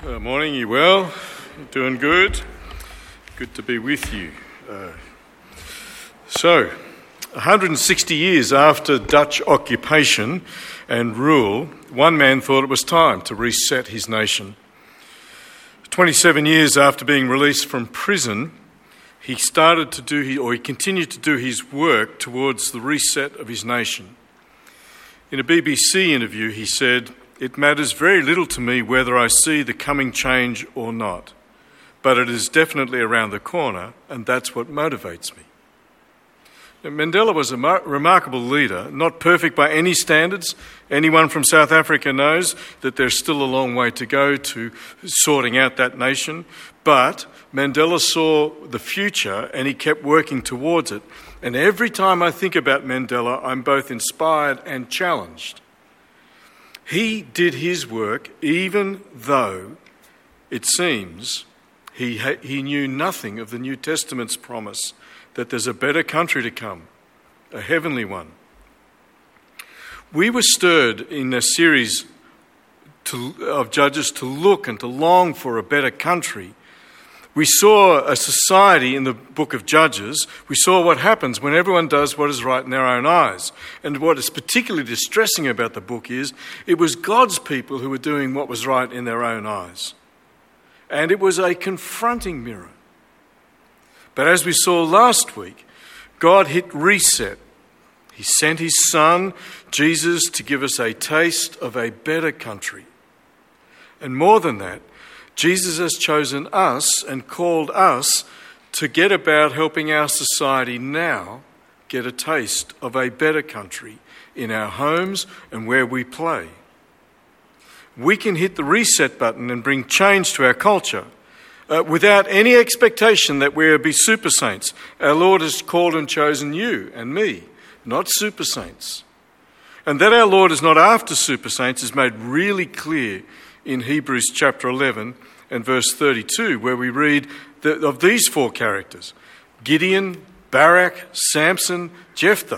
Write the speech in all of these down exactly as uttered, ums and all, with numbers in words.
Uh, morning, you well? Doing good? Good to be with you. Uh, so, one hundred sixty years after Dutch occupation and rule, one man thought it was time to reset his nation. twenty-seven years after being released from prison, he started to do, his, or he continued to do his work towards the reset of his nation. In a B B C interview, he said, "It matters very little to me whether I see the coming change or not, but it is definitely around the corner, and that's what motivates me." Now, Mandela was a mar- remarkable leader, not perfect by any standards. Anyone from South Africa knows that there's still a long way to go to sorting out that nation, but Mandela saw the future and he kept working towards it. And every time I think about Mandela, I'm both inspired and challenged. He did his work even though it seems he ha- he knew nothing of the New Testament's promise that there's a better country to come, a heavenly one. We were stirred in a series to, of Judges to look and to long for a better country. We saw a society in the book of Judges. We saw what happens when everyone does what is right in their own eyes. And what is particularly distressing about the book is it was God's people who were doing what was right in their own eyes. And it was a confronting mirror. But as we saw last week, God hit reset. He sent his son, Jesus, to give us a taste of a better country. And more than that, Jesus has chosen us and called us to get about helping our society now get a taste of a better country in our homes and where we play. We can hit the reset button and bring change to our culture uh, without any expectation that we'll be super saints. Our Lord has called and chosen you and me, not super saints. And that our Lord is not after super saints is made really clear in Hebrews chapter eleven and verse thirty-two, where we read the, of these four characters: Gideon, Barak, Samson, Jephthah.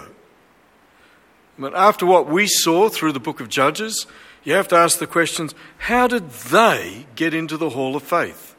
But after what we saw through the book of Judges, you have to ask the questions, how did they get into the hall of faith?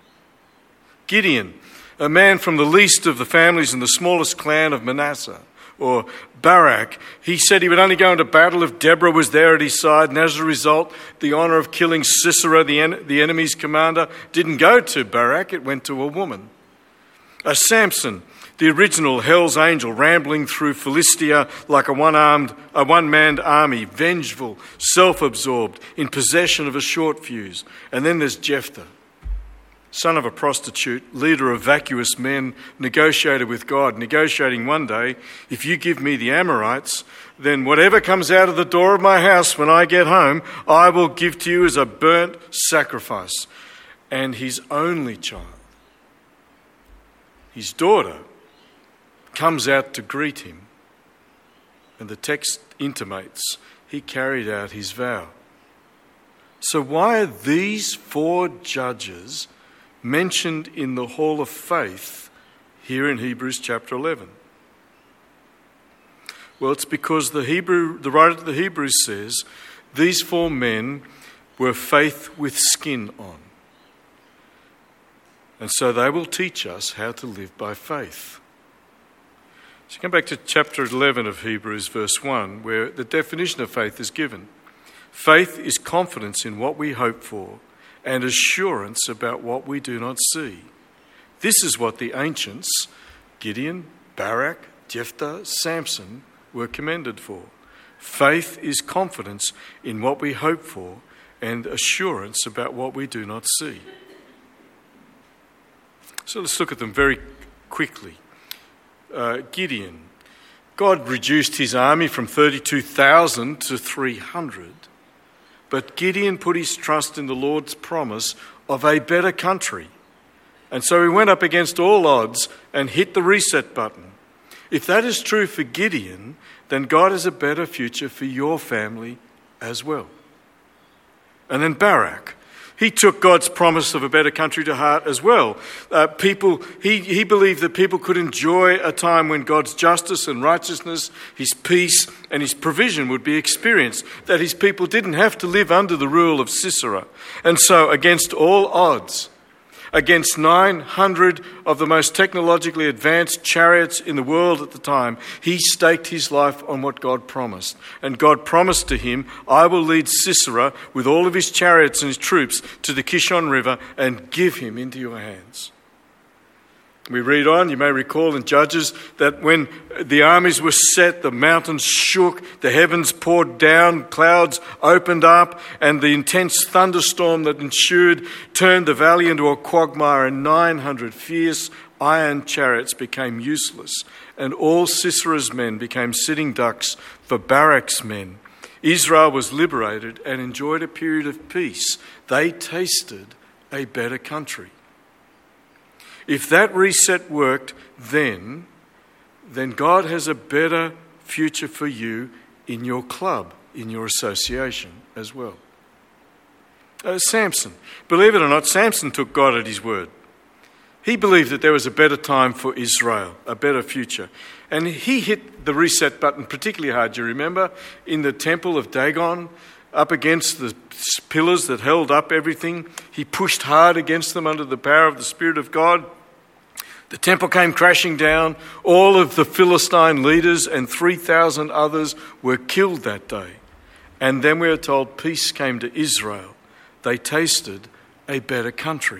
Gideon, a man from the least of the families in the smallest clan of Manasseh. Or Barak, he said he would only go into battle if Deborah was there at his side, and as a result, the honour of killing Sisera, the, en- the enemy's commander, didn't go to Barak, it went to a woman. A Samson, the original hell's angel, rambling through Philistia like a one-armed, a one-manned army, vengeful, self-absorbed, in possession of a short fuse. And then there's Jephthah, son of a prostitute, leader of vacuous men, negotiated with God, negotiating one day, if you give me the Amorites, then whatever comes out of the door of my house when I get home, I will give to you as a burnt sacrifice. And his only child, his daughter, comes out to greet him. And the text intimates he carried out his vow. So why are these four judges mentioned in the hall of faith here in Hebrews chapter eleven? Well, it's because the Hebrew, the writer of the Hebrews says these four men were faith with skin on. And so they will teach us how to live by faith. So come back to chapter eleven of Hebrews, verse one, where the definition of faith is given. Faith is confidence in what we hope for and assurance about what we do not see. This is what the ancients, Gideon, Barak, Jephthah, Samson, were commended for. Faith is confidence in what we hope for and assurance about what we do not see. So let's look at them very quickly. Uh, Gideon. God reduced his army from thirty-two thousand to three hundred. But Gideon put his trust in the Lord's promise of a better country. And so he went up against all odds and hit the reset button. If that is true for Gideon, then God has a better future for your family as well. And then Barak. He took God's promise of a better country to heart as well. Uh, people, he, he believed that people could enjoy a time when God's justice and righteousness, his peace and his provision would be experienced, that his people didn't have to live under the rule of Sisera. And so, against all odds, against nine hundred of the most technologically advanced chariots in the world at the time, he staked his life on what God promised. And God promised to him, I will lead Sisera with all of his chariots and his troops to the Kishon River and give him into your hands. We read on, you may recall in Judges, that when the armies were set, the mountains shook, the heavens poured down, clouds opened up, and the intense thunderstorm that ensued turned the valley into a quagmire, and nine hundred fierce iron chariots became useless, and all Sisera's men became sitting ducks for Barak's men. Israel was liberated and enjoyed a period of peace. They tasted a better country. If that reset worked then, then God has a better future for you in your club, in your association as well. Uh, Samson. Believe it or not, Samson took God at his word. He believed that there was a better time for Israel, a better future. And he hit the reset button particularly hard. Do you remember? In the temple of Dagon, up against the pillars that held up everything. He pushed hard against them under the power of the Spirit of God. The temple came crashing down. All of the Philistine leaders and three thousand others were killed that day. And then we are told peace came to Israel. They tasted a better country.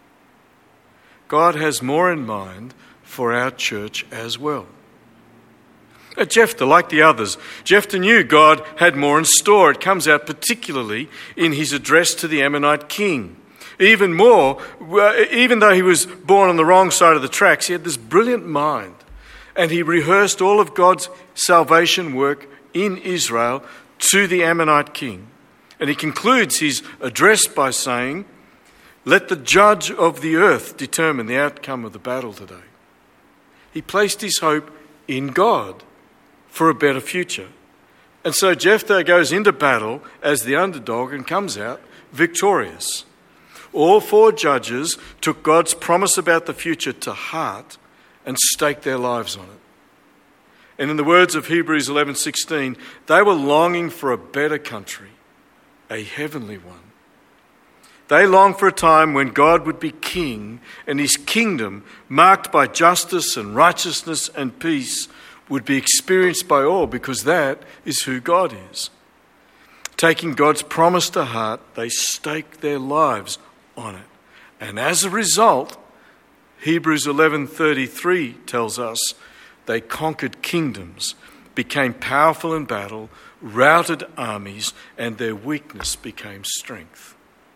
God has more in mind for our church as well. Jephthah, like the others, Jephthah knew God had more in store. It comes out particularly in his address to the Ammonite king. Even more, even though he was born on the wrong side of the tracks, he had this brilliant mind. And he rehearsed all of God's salvation work in Israel to the Ammonite king. And he concludes his address by saying, let the judge of the earth determine the outcome of the battle today. He placed his hope in God for a better future. And so Jephthah goes into battle as the underdog and comes out victorious. All four judges took God's promise about the future to heart and staked their lives on it. And in the words of Hebrews eleven sixteen, they were longing for a better country, a heavenly one. They longed for a time when God would be king and his kingdom, marked by justice and righteousness and peace, would be experienced by all, because that is who God is. Taking God's promise to heart, they staked their lives on it. And as a result, Hebrews eleven thirty-three tells us they conquered kingdoms, became powerful in battle, routed armies, and their weakness became strength.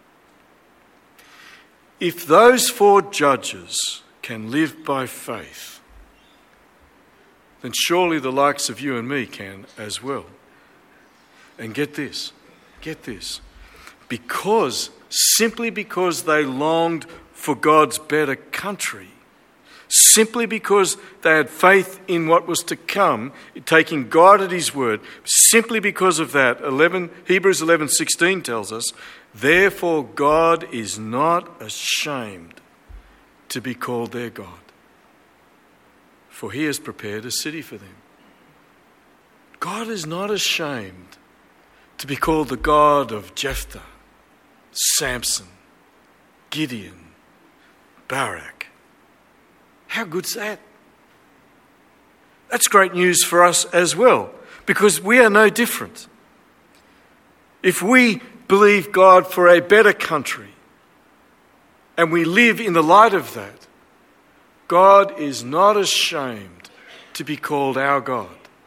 If those four judges can live by faith, then surely the likes of you and me can as well. And get this, get this. Because, simply because they longed for God's better country, simply because they had faith in what was to come, taking God at his word, simply because of that, eleven, Hebrews eleven sixteen tells us, therefore God is not ashamed to be called their God, for he has prepared a city for them. God is not ashamed to be called the God of Jephthah, Samson, Gideon, Barak. How good's that? That's great news for us as well, because we are no different. If we believe God for a better country and we live in the light of that, God is not ashamed to be called our God.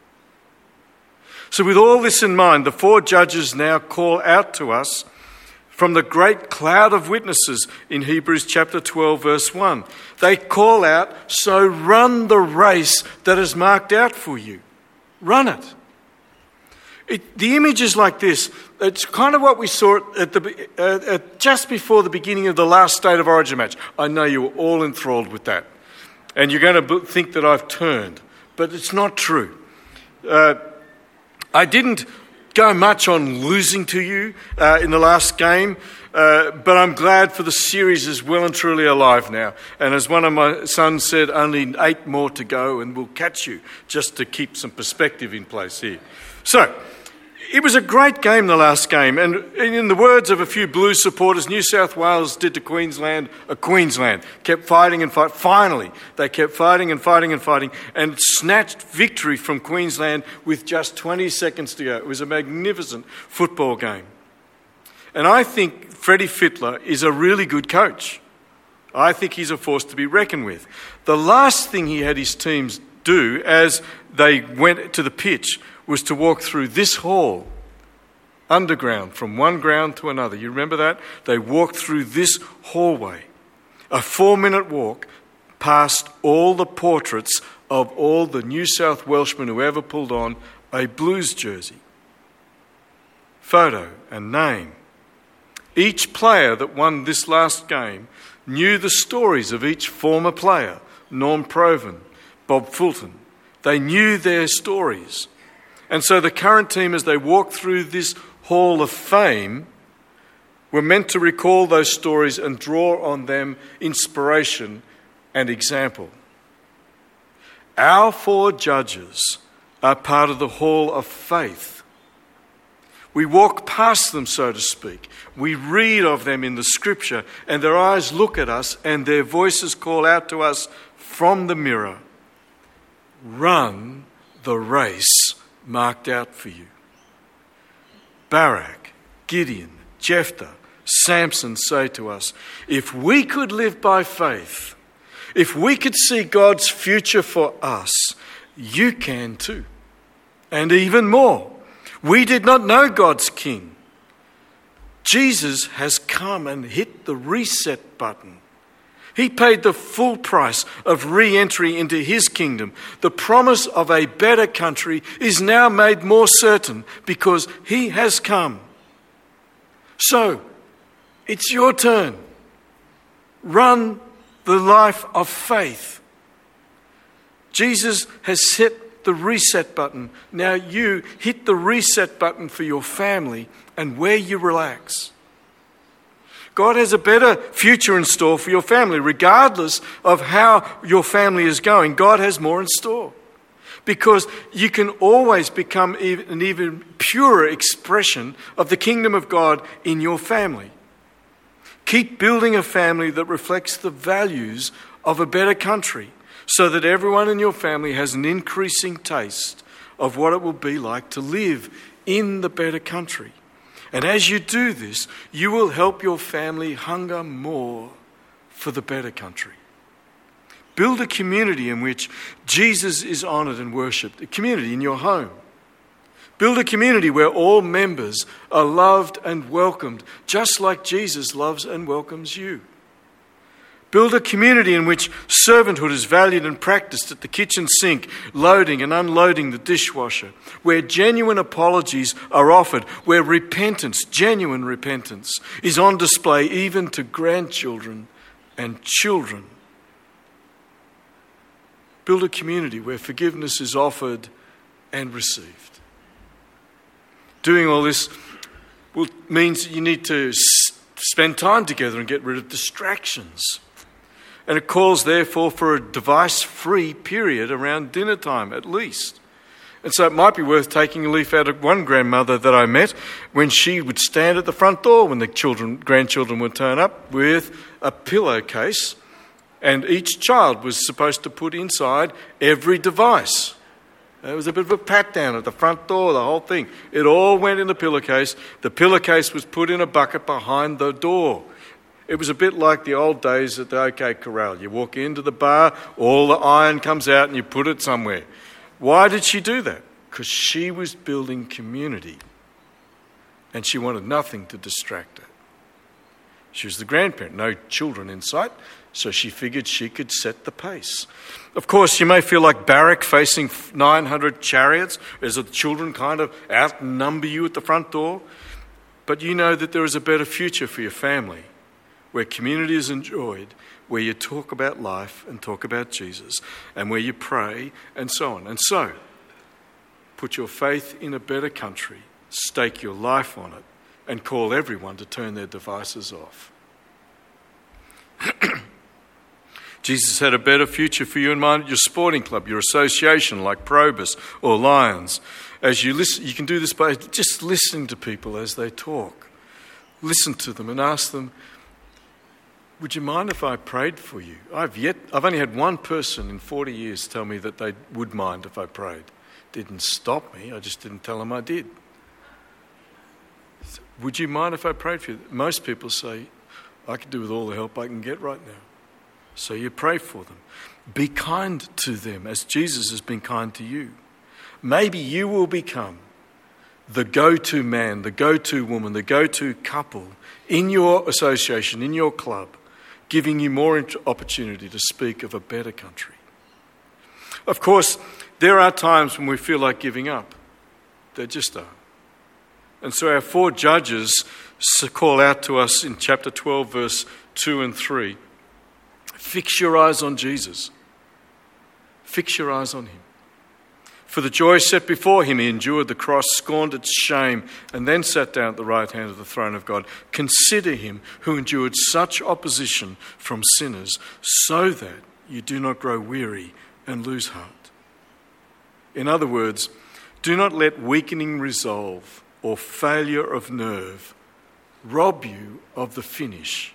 So with all this in mind, the four judges now call out to us from the great cloud of witnesses in Hebrews chapter twelve, verse one. They call out, so run the race that is marked out for you. Run it. It the image is like this. It's kind of what we saw at the uh, at just before the beginning of the last State of Origin match. I know you were all enthralled with that. And you're going to think that I've turned. But it's not true. Uh, I didn't go much on losing to you uh, in the last game, uh, but I'm glad for the series is well and truly alive now. And as one of my sons said, only eight more to go and we'll catch you, just to keep some perspective in place here. So, it was a great game, the last game, and in the words of a few Blues supporters, New South Wales did to Queensland a Queensland. Kept fighting and fighting. Finally, they kept fighting and fighting and fighting and snatched victory from Queensland with just twenty seconds to go. It was a magnificent football game. And I think Freddie Fittler is a really good coach. I think he's a force to be reckoned with. The last thing he had his teams do as they went to the pitch was to walk through this hall, underground, from one ground to another. You remember that? They walked through this hallway, a four-minute walk past all the portraits of all the New South Welshmen who ever pulled on a Blues jersey. Photo and name. Each player that won this last game knew the stories of each former player, Norm Provan, Bob Fulton. They knew their stories. And so the current team, as they walked through this hall of fame, were meant to recall those stories and draw on them inspiration and example. Our four judges are part of the hall of faith. We walk past them, so to speak. We read of them in the scripture, and their eyes look at us and their voices call out to us from the mirror, "Run the race marked out for you." Barak, Gideon, Jephthah, Samson say to us, if we could live by faith, if we could see God's future for us, you can too. And even more. We did not know God's King. Jesus has come and hit the reset button. He paid the full price of re-entry into his kingdom. The promise of a better country is now made more certain because he has come. So, it's your turn. Run the life of faith. Jesus has hit the reset button. Now you hit the reset button for your family and where you relax. God has a better future in store for your family. Regardless of how your family is going, God has more in store. Because you can always become an even purer expression of the kingdom of God in your family. Keep building a family that reflects the values of a better country so that everyone in your family has an increasing taste of what it will be like to live in the better country. And as you do this, you will help your family hunger more for the better country. Build a community in which Jesus is honoured and worshipped, a community in your home. Build a community where all members are loved and welcomed, just like Jesus loves and welcomes you. Build a community in which servanthood is valued and practiced at the kitchen sink, loading and unloading the dishwasher, where genuine apologies are offered, where repentance, genuine repentance, is on display even to grandchildren and children. Build a community where forgiveness is offered and received. Doing all this will, means that you need to s- spend time together and get rid of distractions. And it calls, therefore, for a device-free period around dinner time, at least. And so it might be worth taking a leaf out of one grandmother that I met when she would stand at the front door when the children, grandchildren would turn up with a pillowcase, and each child was supposed to put inside every device. There was a bit of a pat down at the front door, the whole thing. It all went in the pillowcase. The pillowcase was put in a bucket behind the door. It was a bit like the old days at the OK Corral. You walk into the bar, all the iron comes out and you put it somewhere. Why did she do that? Because she was building community and she wanted nothing to distract her. She was the grandparent, no children in sight, so she figured she could set the pace. Of course, you may feel like Barak facing nine hundred chariots as the children kind of outnumber you at the front door, but you know that there is a better future for your family, where community is enjoyed, where you talk about life and talk about Jesus, and where you pray and so on. And so, put your faith in a better country stake your life on it, and call everyone to turn their devices off. Jesus had a better future for you in mind at your sporting club, your association like Probus or Lions. As you listen, you can do this by just listening to people as they talk. Listen to them and ask them, would you mind if I prayed for you? I've yet, I've only had one person in forty years tell me that they would mind if I prayed. Didn't stop me, I just didn't tell them I did. So, would you mind if I prayed for you? Most people say, I could do with all the help I can get right now. So you pray for them. Be kind to them as Jesus has been kind to you. Maybe you will become the go-to man, the go-to woman, the go-to couple in your association, in your club, giving you more opportunity to speak of a better country. Of course, there are times when we feel like giving up. There just are. And so our four judges call out to us in chapter twelve, verse two and three. Fix your eyes on Jesus. Fix your eyes on him. For the joy set before him, he endured the cross, scorned its shame, and then sat down at the right hand of the throne of God. Consider him who endured such opposition from sinners, so that you do not grow weary and lose heart. In other words, do not let weakening resolve or failure of nerve rob you of the finish.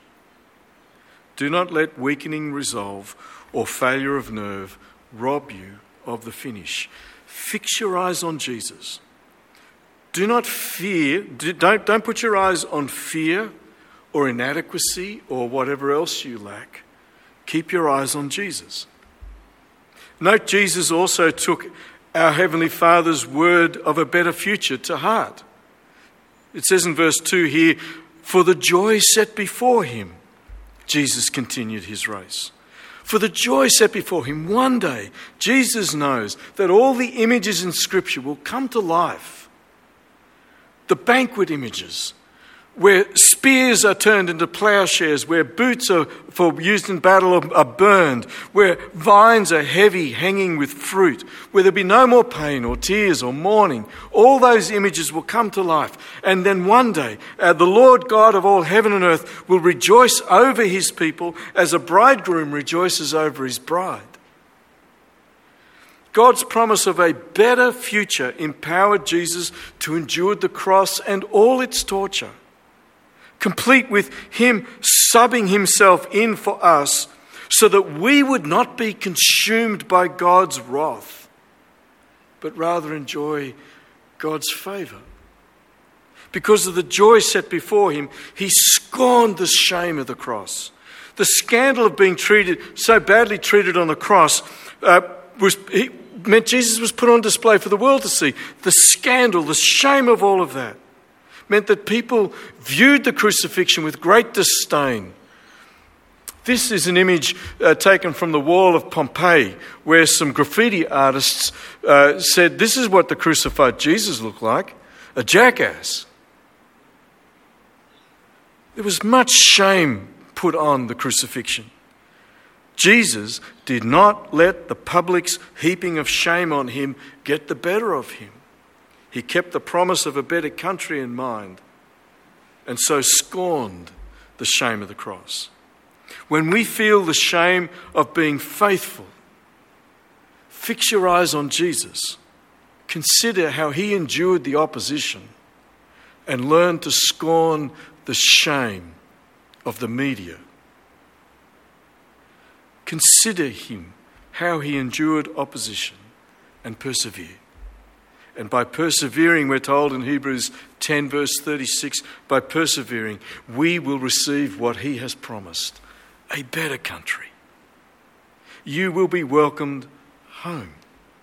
Do not let weakening resolve or failure of nerve rob you of the finish. Fix your eyes on Jesus. Do not fear, don't, don't put your eyes on fear or inadequacy or whatever else you lack. Keep your eyes on Jesus. Note, Jesus also took our Heavenly Father's word of a better future to heart. It says in verse two here, for the joy set before him, Jesus continued his race. For the joy set before him, one day, Jesus knows that all the images in Scripture will come to life. The banquet images, where spears are turned into plowshares, where boots are for used in battle are, are burned, where vines are heavy, hanging with fruit, where there'll be no more pain or tears or mourning. All those images will come to life. And then one day, uh, the Lord God of all heaven and earth will rejoice over his people as a bridegroom rejoices over his bride. God's promise of a better future empowered Jesus to endure the cross and all its torture, complete with him subbing himself in for us so that we would not be consumed by God's wrath, but rather enjoy God's favour. Because of the joy set before him, he scorned the shame of the cross. The scandal of being treated, so badly treated on the cross, uh, was he, meant Jesus was put on display for the world to see. The scandal, the shame of all of that, meant that people viewed the crucifixion with great disdain. This is an image uh, taken from the wall of Pompeii, where some graffiti artists uh, said, this is what the crucified Jesus looked like, a jackass. There was much shame put on the crucifixion. Jesus did not let the public's heaping of shame on him get the better of him. He kept the promise of a better country in mind and so scorned the shame of the cross. When we feel the shame of being faithful, fix your eyes on Jesus. Consider how he endured the opposition and learn to scorn the shame of the media. Consider him, how he endured opposition and persevered. And by persevering, we're told in Hebrews ten, verse thirty-six, by persevering, we will receive what he has promised, a better country. You will be welcomed home.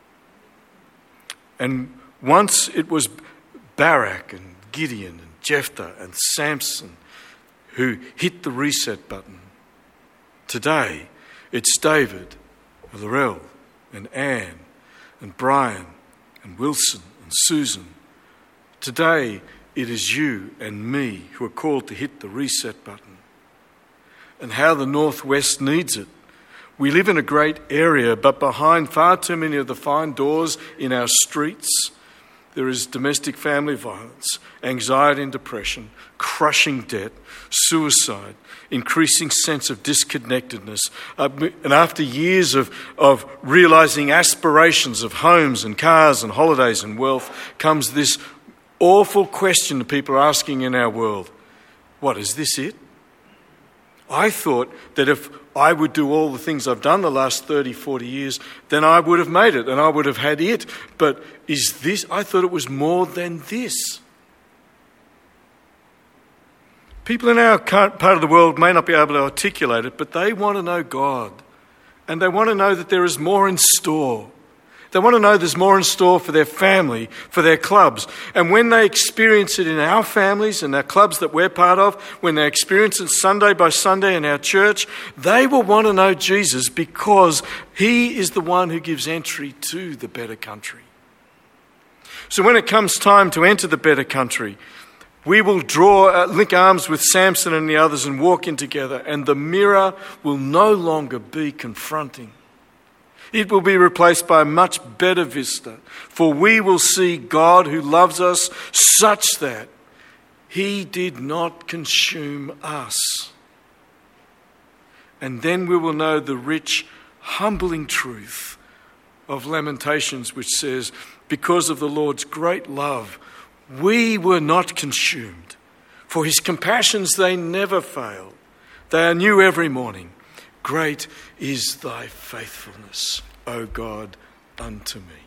And once it was Barak and Gideon and Jephthah and Samson who hit the reset button. Today, it's David, and Laurel, and Anne, and Brian, and Wilson, and Susan. Today, it is you and me who are called to hit the reset button. And how the Northwest needs it. We live in a great area, but behind far too many of the fine doors in our streets, there is domestic family violence, anxiety and depression, crushing debt, suicide, increasing sense of disconnectedness. Uh, and after years of, of realising aspirations of homes and cars and holidays and wealth, comes this awful question that people are asking in our world. What, is this it? I thought that if I would do all the things I've done the last thirty, forty years, then I would have made it and I would have had it. But is this, I thought it was more than this. People in our part of the world may not be able to articulate it, but they want to know God. And they want to know that there is more in store. They want to know there's more in store for their family, for their clubs. And when they experience it in our families and our clubs that we're part of, when they experience it Sunday by Sunday in our church, they will want to know Jesus because he is the one who gives entry to the better country. So when it comes time to enter the better country, we will draw, uh, link arms with Samson and the others and walk in together, and the mirror will no longer be confronting. It will be replaced by a much better vista, for we will see God who loves us such that he did not consume us. And then we will know the rich, humbling truth of Lamentations, which says, because of the Lord's great love, we were not consumed, for his compassions, they never fail. They are new every morning. Great is thy faithfulness, O God, unto me.